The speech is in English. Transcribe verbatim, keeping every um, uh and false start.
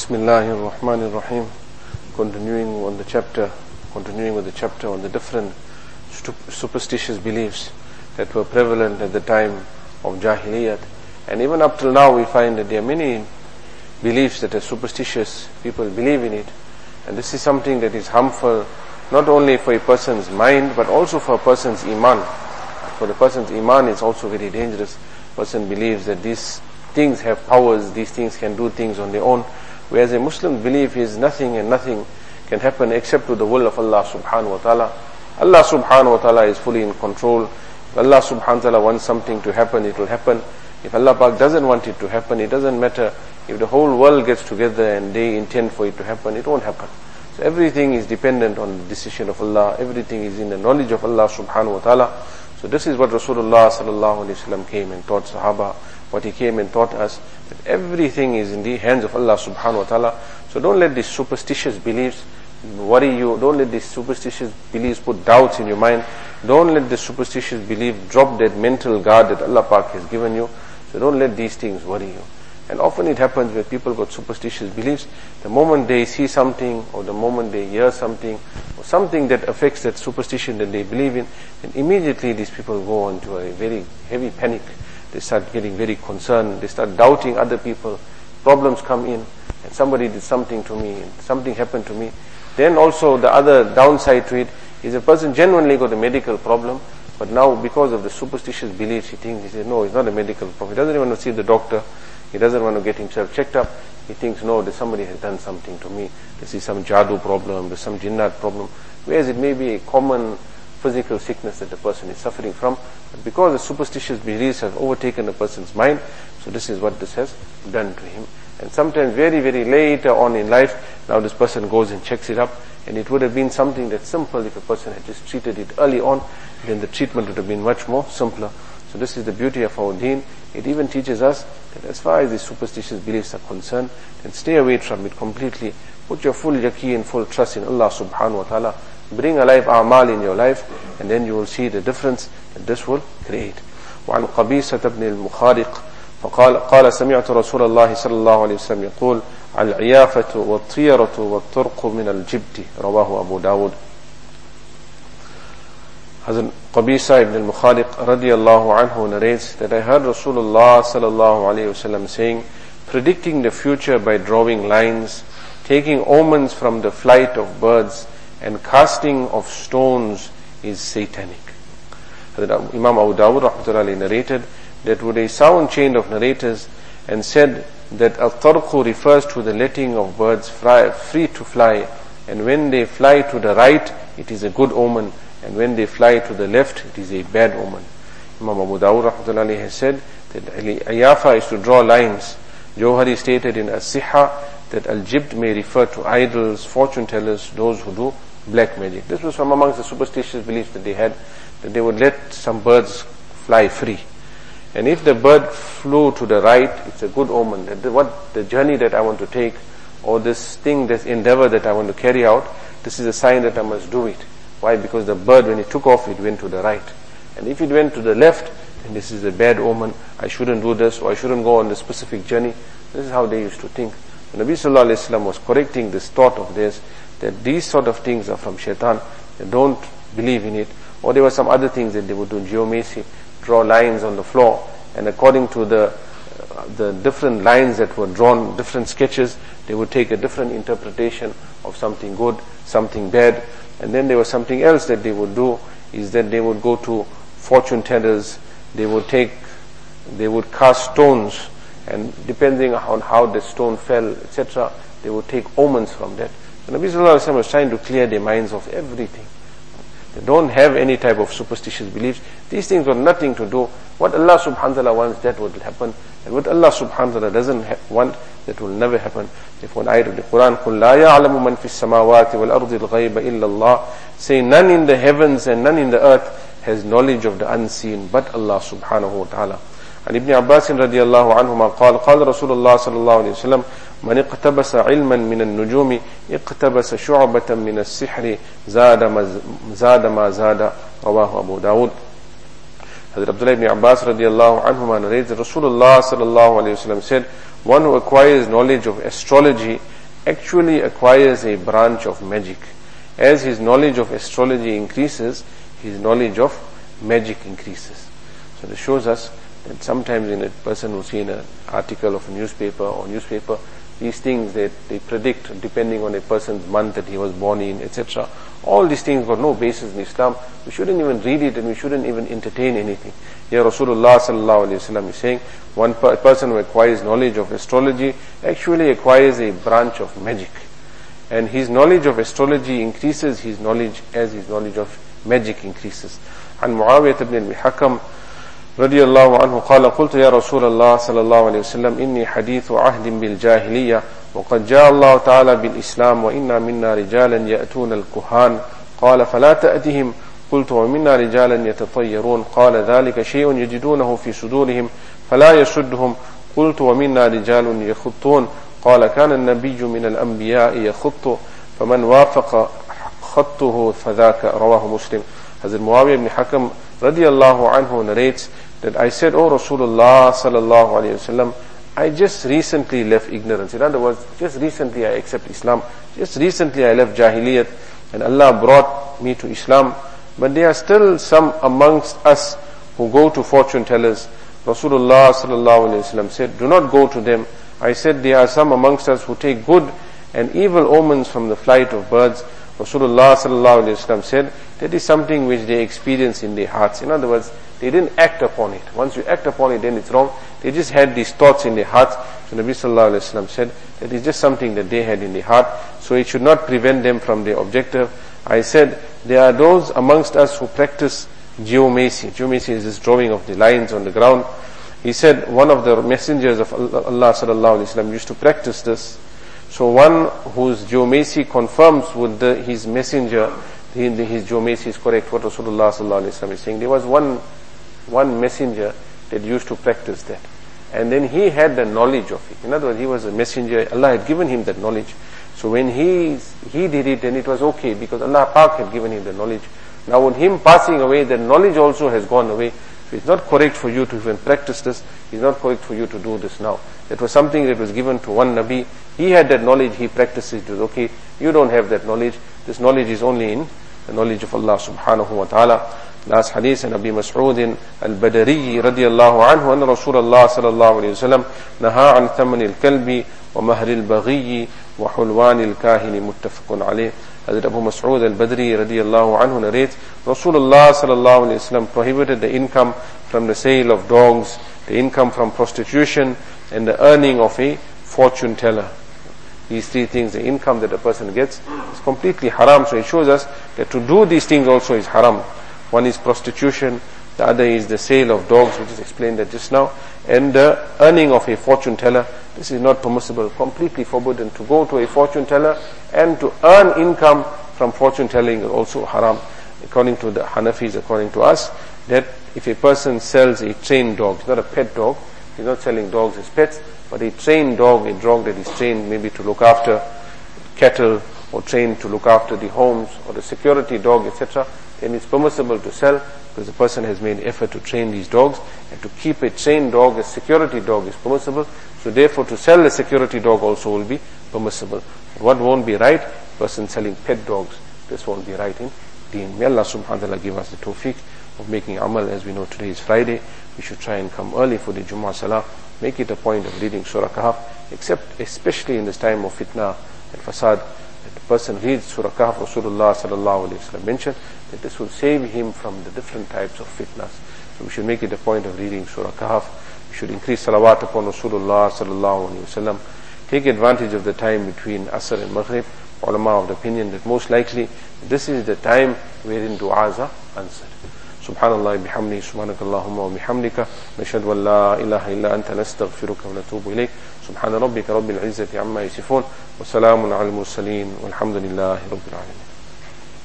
Bismillahir Rahmanir Rahim. Continuing on the chapter, continuing with the chapter on the different superstitious beliefs that were prevalent at the time of Jahiliyyat. And even up till now we find that there are many beliefs that are superstitious. People believe in it. And this is something that is harmful not only for a person's mind but also for a person's iman. For the person's iman it's also very dangerous. A person believes that these things have powers, these things can do things on their own. Whereas a Muslim belief is nothing and nothing can happen except to the will of Allah subhanahu wa ta'ala. Allah subhanahu wa ta'ala is fully in control. If Allah subhanahu wa ta'ala wants something to happen, it will happen. If Allah Pak doesn't want it to happen, it doesn't matter. If the whole world gets together and they intend for it to happen, it won't happen. So everything is dependent on the decision of Allah. Everything is in the knowledge of Allah subhanahu wa ta'ala. So this is what Rasulullah sallallahu alayhi wa sallam came and taught Sahaba. What he came and taught us, that everything is in the hands of Allah subhanahu wa ta'ala. So don't let these superstitious beliefs worry you. Don't let these superstitious beliefs put doubts in your mind. Don't let the superstitious belief drop that mental guard that Allah Pak has given you. So don't let these things worry you. And often it happens where people got superstitious beliefs, the moment they see something or the moment they hear something or something that affects that superstition that they believe in, then immediately these people go into a very heavy panic. They start getting very concerned. They start doubting other people. Problems come in, and somebody did something to me, and something happened to me. Then also the other downside to it is a person genuinely got a medical problem, but now because of the superstitious beliefs, he thinks, he says, no, it's not a medical problem. He doesn't even want to see the doctor. He doesn't want to get himself checked up. He thinks, no, that somebody has done something to me. This is some jadoo problem, there's some jinnat problem. Whereas it may be a common physical sickness that the person is suffering from, but because the superstitious beliefs have overtaken a person's mind, so this is what this has done to him. And sometimes very, very later on in life, now this person goes and checks it up, and it would have been something that's simple if a person had just treated it early on, then the treatment would have been much more simpler. So this is the beauty of our deen. It even teaches us that as far as these superstitious beliefs are concerned, then stay away from it completely. Put your full yaqeen, full trust in Allah subhanahu wa ta'ala. Bring alive a'mal in your life, and then you will see the difference that this will create. وعن قبيصة بن المخارق فقال قال سمعت رسول الله صلى الله عليه وسلم يقول العيافة والطيرة والطرق من الجبت رواه أبو داود. Hazrat Qabisa ibn al-Mukhariq radiyallahu anhu narrates that I heard Rasulullah sallallahu alayhi wasallam saying, predicting the future by drawing lines, taking omens from the flight of birds, and casting of stones is satanic. Hazrat Imam Abu Dawud rahmatullahi narrated that with a sound chain of narrators and said that al-tarqu refers to the letting of birds fly, free to fly, and when they fly to the right it is a good omen, and when they fly to the left it is a bad omen. Imam Abu Dawud rahmatullahi has said that ayafa is to draw lines. Johari stated in As-Sihha that al-jibt may refer to idols, fortune tellers, those who do black magic. This was from amongst the superstitious beliefs that they had, that they would let some birds fly free. And if the bird flew to the right, it's a good omen. That the, what the journey that I want to take, or this thing, this endeavor that I want to carry out, this is a sign that I must do it. Why? Because the bird, when it took off, it went to the right. And if it went to the left, then this is a bad omen. I shouldn't do this, or I shouldn't go on this specific journey. This is how they used to think. The Nabi sallallahu alayhi wa sallam was correcting this thought of theirs, that these sort of things are from shaitan. They don't believe in it. Or there were some other things that they would do, geomancy, draw lines on the floor, and according to the uh, the different lines that were drawn, different sketches, they would take a different interpretation of something good, something bad. And then there was something else that they would do, is that they would go to fortune tellers, they would take, they would cast stones, and depending on how the stone fell, et cetera, they would take omens from that. The Nabi sallallahu alaihi wasallam was trying to clear their minds of everything. They don't have any type of superstitious beliefs. These things got nothing to do. What Allah subhanahu wa ta'ala wants, that will happen. And what Allah subhanahu wa ta'ala doesn't ha- want, that will never happen. Therefore, an ayat of the Quran, قُلْ لَا يَعْلَمُ مَنْ فِي السَّمَاوَاتِ وَالْأَرْضِ الْغَيْبَ إِلَّا اللَّهِ. Say, none in the heavens and none in the earth has knowledge of the unseen, but Allah subhanahu wa ta'ala. And Ibn Abbas radiallahu anhuma قال قال رسول الله صلى الله عليه وسلم من اقتبس علما من النجوم اقتبس شعبة من السحر زاد ما زاد ما زاد رواه أبو داود. Hazrat Abdullah ibn Abbas radiallahu anhuma narrates that Rasulullah sallallahu alayhi wa sallam said, one who acquires knowledge of astrology actually acquires a branch of magic. As his knowledge of astrology increases, his knowledge of magic increases. So this shows us that sometimes in a person who sees an article of a newspaper or newspaper, these things that they predict depending on a person's month that he was born in, et cetera. All these things got no basis in Islam. We shouldn't even read it and we shouldn't even entertain anything. Here Rasulullah sallallahu alaihi wasallam is saying, one per- person who acquires knowledge of astrology actually acquires a branch of magic. And his knowledge of astrology increases his knowledge as his knowledge of magic increases. And Muawiyah ibn al-Hakam رضي الله عنه قال قلت يا رسول الله صلى الله عليه وسلم إني حديث عهد بالجاهلية وقد جاء الله تعالى بالإسلام وإنا منا رجالا يأتون الكهان قال فلا تأتهم قلت ومنا رجالا يتطيرون قال ذلك شيء يجدونه في صدورهم فلا يشدهم قلت ومنا رجال يخطون قال كان النبي من الأنبياء يخط فمن وافق خطه فذاك رواه مسلم. Hazrat Muawiyah ibn Hakam radiyallahu anhu narrates that I said, "Oh Rasulullah sallallahu alayhi wasallam, I just recently left ignorance." In other words, just recently I accept Islam. Just recently I left Jahiliyat and Allah brought me to Islam. But there are still some amongst us who go to fortune tellers. Rasulullah sallallahu alayhi wasallam said, "Do not go to them." I said, there are some amongst us who take good and evil omens from the flight of birds. Rasulullah sallallahu alayhi wasallam said, that is something which they experience in their hearts. In other words, they didn't act upon it. Once you act upon it, then it's wrong. They just had these thoughts in their hearts. So Nabi sallallahu alayhi wasallam said, that is just something that they had in their heart. So it should not prevent them from their objective. I said, there are those amongst us who practice geomancy. Geomancy is this drawing of the lines on the ground. He said, one of the messengers of Allah sallallahu alayhi wasallam used to practice this. So one whose geomancy confirms with the, his messenger, his geomancy is correct, what Rasulullah sallallahu alayhi wasallam is saying. There was one, one messenger that used to practice that. And then he had the knowledge of it. In other words, he was a messenger. Allah had given him that knowledge. So when he, he did it, then it was okay because Allah Pak had given him the knowledge. Now with him passing away, the knowledge also has gone away. So it's not correct for you to even practice this. It's not correct for you to do this now. That was something that was given to one Nabi. He had that knowledge, he practiced it. It was okay. You don't have that knowledge. This knowledge is only in the knowledge of Allah subhanahu wa ta'ala. Last hadith, and Abi Mas'ud al-Badari radiyallahu anhu, anna Rasulullah sallallahu alayhi wa sallam naha an thaman al-kalbi wa mahri al-baghi wa hulwan al-kahini muttafaqun alayh. Hazrat Abu Mas'ud al-Badri radiyallahu anhu narrates, Rasulullah sallallahu alayhi wa sallam prohibited the income from the sale of dogs, the income from prostitution, and the earning of a fortune teller. These three things, the income that a person gets is completely haram. So it shows us that to do these things also is haram. One is prostitution, the other is the sale of dogs, which is explained that just now, and the earning of a fortune teller. This is not permissible, completely forbidden. To go to a fortune teller and to earn income from fortune telling is also haram. According to the Hanafis, according to us, that if a person sells a trained dog, it's not a pet dog, he's not selling dogs as pets, but a trained dog, a dog that is trained maybe to look after cattle or trained to look after the homes or the security dog, et cetera, then it's permissible to sell because the person has made effort to train these dogs, and to keep a trained dog, a security dog, is permissible. So therefore to sell a security dog also will be permissible. But what won't be right? A person selling pet dogs, this won't be right in deen. May Allah subhanahu wa ta'ala give us the tawfiq of making amal. As we know, today is Friday. We should try and come early for the Jummah Salah. Make it a point of reading Surah Kahf, except especially in this time of fitna and fasad, that the person reads Surah Kahf. Rasulullah sallallahu alayhi wa sallam mentioned that this will save him from the different types of fitnas. So we should make it a point of reading Surah Kahf. We should increase salawat upon Rasulullah sallallahu alayhi wa sallam. Take advantage of the time between Asr and Maghrib. Ulama of the opinion that most likely this is the time wherein du'as are answered. Subhanallah bihamdi, subhanakallahumma wa bihamdika, nashhadu an la ilaha illa anta, nastaghfiruka wa natubu ilayk. Subhana rabbika rabbil izzati amma yasifun, wa salamun ala al-mursaleen, walhamdulillahi rabbil alamin.